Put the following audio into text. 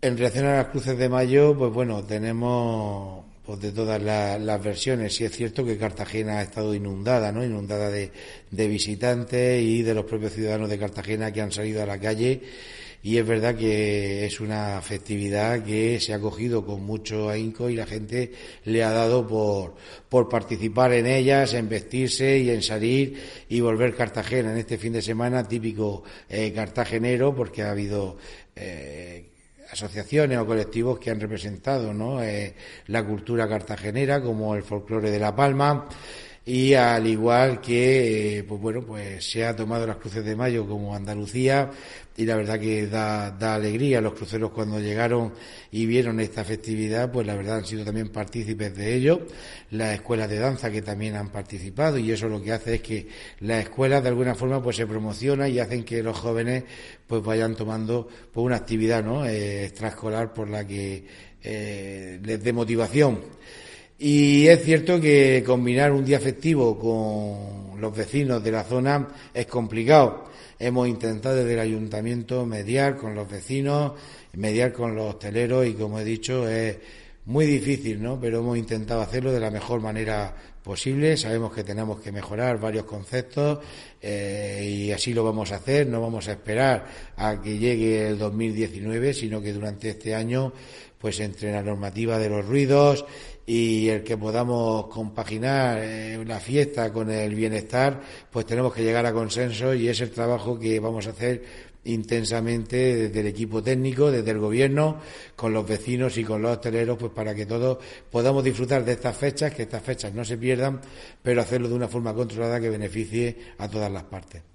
En relación a las cruces de mayo, pues bueno, tenemos pues de todas las versiones. Sí es cierto que Cartagena ha estado inundada, ¿no? Inundada de visitantes y de los propios ciudadanos de Cartagena que han salido a la calle. Y es verdad que es una festividad que se ha cogido con mucho ahínco y la gente le ha dado por participar en ellas, en vestirse y en salir y volver Cartagena en este fin de semana típico cartagenero, porque ha habido asociaciones o colectivos que han representado, ¿no? La cultura cartagenera, como el folclore de La Palma, y al igual que pues bueno, pues se ha tomado las cruces de mayo como Andalucía, y la verdad que da alegría. Los cruceros, cuando llegaron y vieron esta festividad, pues la verdad han sido también partícipes de ello. Las escuelas de danza que también han participado, y eso lo que hace es que las escuelas de alguna forma pues se promocionan y hacen que los jóvenes pues vayan tomando pues una actividad, ¿no? Extraescolar, por la que les dé motivación. Y es cierto que combinar un día festivo con los vecinos de la zona es complicado. Hemos intentado desde el ayuntamiento mediar con los vecinos, mediar con los hosteleros, y como he dicho es muy difícil, ¿no? Pero hemos intentado hacerlo de la mejor manera posible. Sabemos que tenemos que mejorar varios conceptos y así lo vamos a hacer. No vamos a esperar a que llegue el 2019, sino que durante este año, pues entre la normativa de los ruidos y el que podamos compaginar la fiesta con el bienestar, pues tenemos que llegar a consenso, y es el trabajo que vamos a hacer intensamente desde el equipo técnico, desde el gobierno, con los vecinos y con los hosteleros, pues para que todos podamos disfrutar de estas fechas, que estas fechas no se pierdan, pero hacerlo de una forma controlada que beneficie a todas las partes.